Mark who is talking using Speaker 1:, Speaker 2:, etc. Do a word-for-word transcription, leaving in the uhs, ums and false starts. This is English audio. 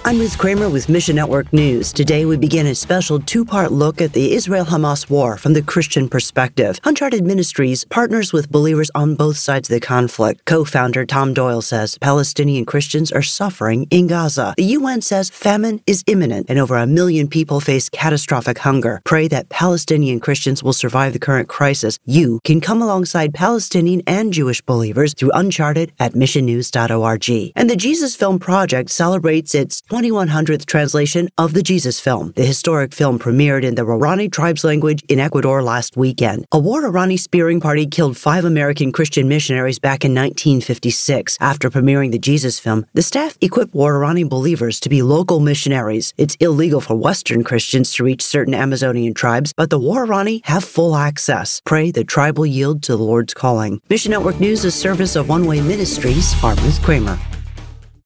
Speaker 1: I'm Ruth Kramer with Mission Network News. Today we begin a special two-part look at the Israel-Hamas war from the Christian perspective. Uncharted Ministries partners with believers on both sides of the conflict. Co-founder Tom Doyle says Palestinian Christians are suffering in Gaza. The U N says famine is imminent and over a million people face catastrophic hunger. Pray that Palestinian Christians will survive the current crisis. You can come alongside Palestinian and Jewish believers through Uncharted at mission news dot org. And the Jesus Film Project celebrates its twenty-one hundredth translation of the Jesus Film. The historic film premiered in the Waorani tribes language in Ecuador last weekend. A Waorani spearing party killed five American Christian missionaries back in nineteen fifty-six. After premiering the Jesus Film, the staff equipped Waorani believers to be local missionaries. It's illegal for Western Christians to reach certain Amazonian tribes, but the Waorani have full access. Pray the tribe will yield to the Lord's calling. Mission Network News is a service of One Way Ministries. I'm Ruth Kramer.